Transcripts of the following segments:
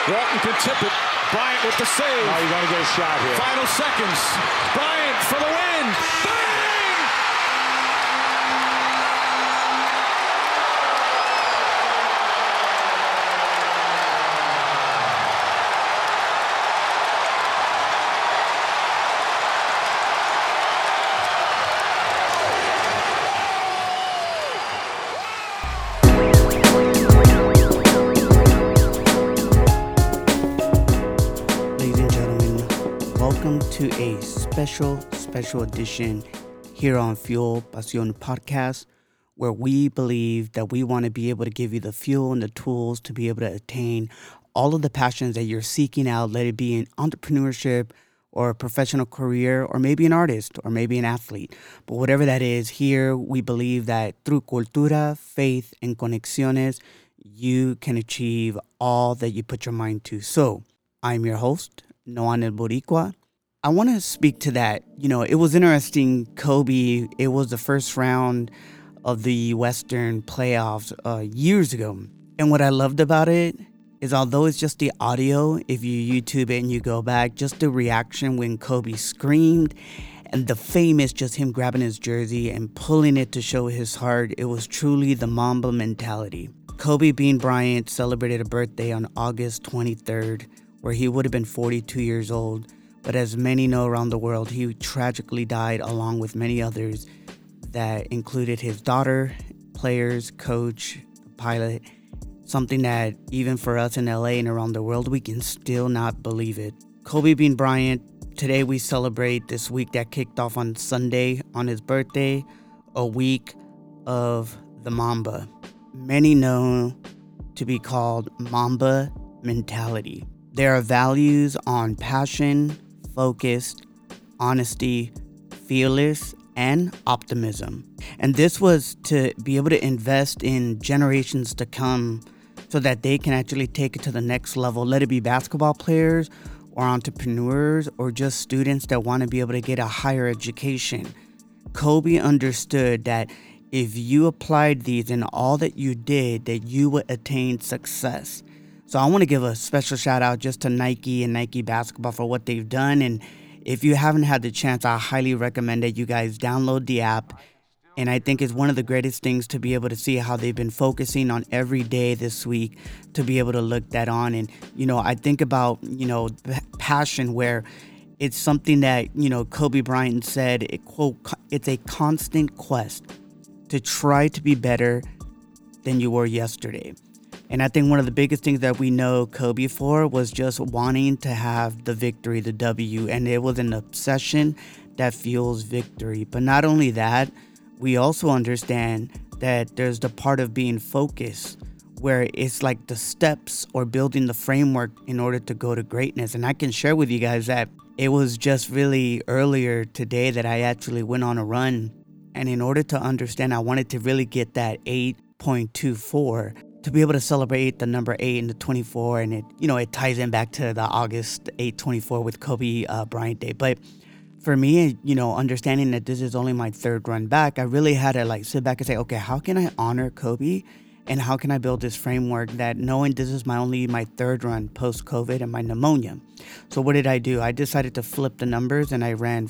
Walton can tip it. Bryant with the save. Oh, you're going to get a shot here. Final seconds. Bryant for the win. Bang! Welcome to a special edition here on Fuel Pasión Podcast, where we believe that we want to be able to give you the fuel and the tools to be able to attain all of the passions that you're seeking out, let it be in entrepreneurship or a professional career, or maybe an artist, or maybe an athlete. But whatever that is, here we believe that through cultura, faith, and conexiones, you can achieve all that you put your mind to. So, I'm your host, Noan El Boricua. I want to speak to that. You know, it was interesting, Kobe, it was the first round of the Western playoffs years ago. And what I loved about it is, although it's just the audio, if you YouTube it and you go back, just the reaction when Kobe screamed, and the famous just him grabbing his jersey and pulling it to show his heart, it was truly the Mamba mentality. Kobe Bean Bryant celebrated a birthday on August 23rd, where he would have been 42 years old. But as many know around the world, he tragically died along with many others that included his daughter, players, coach, pilot, something that even for us in LA and around the world, we can still not believe it. Kobe Bean Bryant, today we celebrate this week that kicked off on Sunday on his birthday, a week of the Mamba. Many know to be called Mamba mentality. There are values on passion, focused, honesty, fearless, and optimism. And this was to be able to invest in generations to come so that they can actually take it to the next level. Let it be basketball players or entrepreneurs or just students that want to be able to get a higher education. Kobe understood that if you applied these in all that you did, that you would attain success. So I want to give a special shout out just to Nike and Nike Basketball for what they've done. And if you haven't had the chance, I highly recommend that you guys download the app. And I think it's one of the greatest things to be able to see how they've been focusing on every day this week to be able to look that on. And, you know, I think about, passion, where it's something that, Kobe Bryant said, quote, it's a constant quest to try to be better than you were yesterday. And I think one of the biggest things that we know Kobe for was just wanting to have the victory, the W, and it was an obsession that fuels victory. But not only that, we also understand that there's the part of being focused, where it's like the steps or building the framework in order to go to greatness. And I can share with you guys that it was just really earlier today that I actually went on a run. And in order to understand, I wanted to really get that 8.24 to be able to celebrate the number 8 and the 24, and it ties in back to the August 8/24 with Kobe Bryant Day. But for me, understanding that this is only my third run back, I really had to sit back and say, okay, how can I honor Kobe, and how can I build this framework that knowing this is my third run post-COVID and my pneumonia. So what did I do? I decided to flip the numbers, and I ran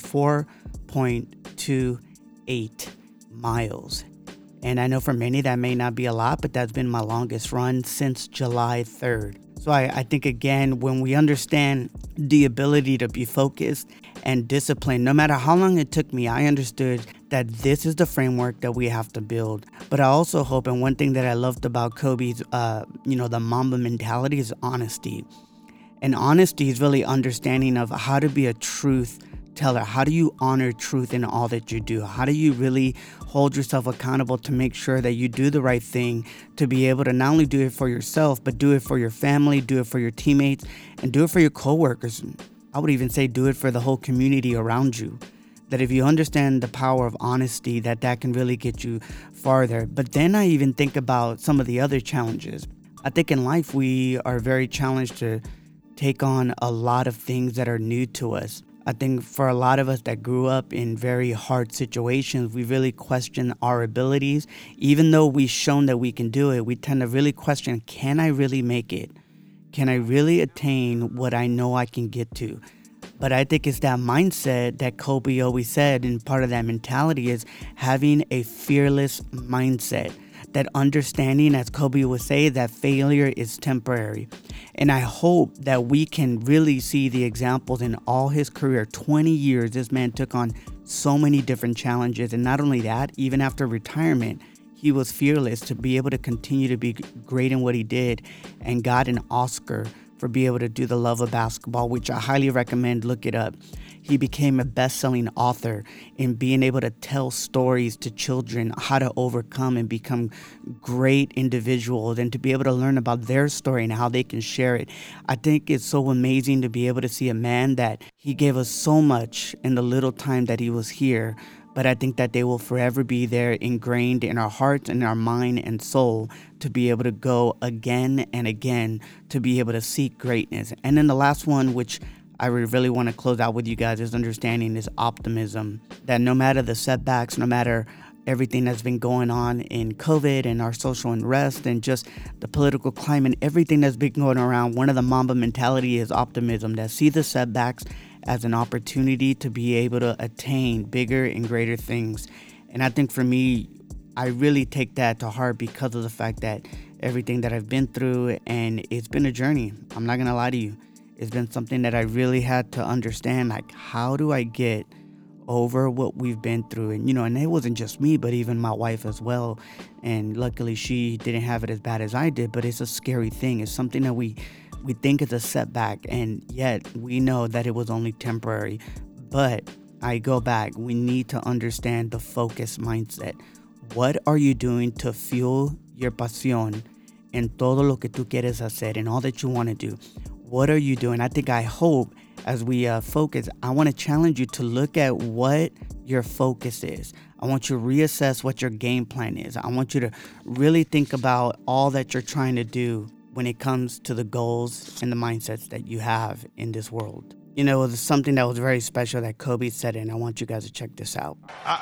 4.28 miles. And I know for many that may not be a lot, but that's been my longest run since July 3rd. So I think, again, when we understand the ability to be focused and disciplined, no matter how long it took me, I understood that this is the framework that we have to build. But I also hope, and one thing that I loved about Kobe's, the Mamba mentality is honesty. And honesty is really understanding of how to be a truth teller. How do you honor truth in all that you do? How do you really hold yourself accountable to make sure that you do the right thing, to be able to not only do it for yourself, but do it for your family, do it for your teammates, and do it for your coworkers. I would even say do it for the whole community around you. That if you understand the power of honesty, that can really get you farther. But then I even think about some of the other challenges. I think in life we are very challenged to take on a lot of things that are new to us. I think for a lot of us that grew up in very hard situations, we really question our abilities. Even though we've shown that we can do it, we tend to really question, can I really make it? Can I really attain what I know I can get to? But I think it's that mindset that Kobe always said, and part of that mentality is having a fearless mindset. That understanding, as Kobe would say, that failure is temporary. And I hope that we can really see the examples in all his career. 20 years, this man took on so many different challenges. And not only that, even after retirement, he was fearless to be able to continue to be great in what he did, and got an Oscar for being able to do The Love of Basketball, which I highly recommend. Look it up. He became a best-selling author in being able to tell stories to children, how to overcome and become great individuals, and to be able to learn about their story and how they can share it. I think it's so amazing to be able to see a man that he gave us so much in the little time that he was here. But I think that they will forever be there, ingrained in our hearts and our mind and soul, to be able to go again and again, to be able to seek greatness. And then the last one, which I really want to close out with you guys, is understanding this optimism, that no matter the setbacks, no matter everything that's been going on in COVID and our social unrest and just the political climate, everything that's been going around, one of the Mamba mentality is optimism, that see the setbacks as an opportunity to be able to attain bigger and greater things. And I think for me, I really take that to heart because of the fact that everything that I've been through, and it's been a journey. I'm not going to lie to you. It's been something that I really had to understand, like, how do I get over what we've been through? And, and it wasn't just me, but even my wife as well. And luckily she didn't have it as bad as I did, but it's a scary thing. It's something that we think it's a setback, and yet we know that it was only temporary. But I go back, we need to understand the focus mindset. What are you doing to fuel your pasión en todo lo que tú quieres hacer and all that you want to do? What are you doing? I hope as we focus, I want to challenge you to look at what your focus is. I want you to reassess what your game plan is. I want you to really think about all that you're trying to do when it comes to the goals and the mindsets that you have in this world. It was something that was very special that Kobe said, and I want you guys to check this out.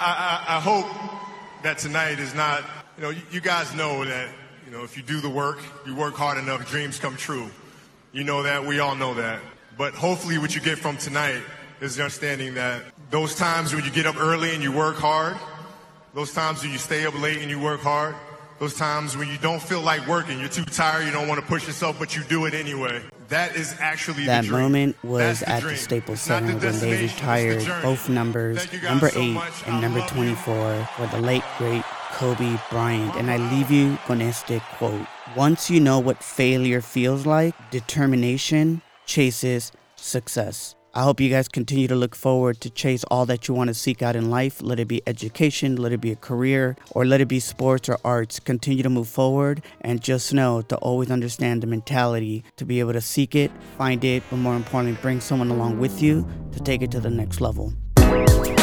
I hope that tonight is not, you guys know that, if you do the work, you work hard enough, dreams come true. You know that, we all know that. But hopefully what you get from tonight is the understanding that those times when you get up early and you work hard, those times when you stay up late and you work hard, those times when you don't feel like working, you're too tired, you don't want to push yourself, but you do it anyway. That is actually that the dream. moment was at the Staples Center when they retired both numbers, number 8 and number 24, for the late, great Kobe Bryant. And I leave you con este quote. Once you know what failure feels like, determination chases success. I hope you guys continue to look forward to chase all that you want to seek out in life. Let it be education, let it be a career, or let it be sports or arts. Continue to move forward, and just know to always understand the mentality to be able to seek it, find it, but more importantly, bring someone along with you to take it to the next level.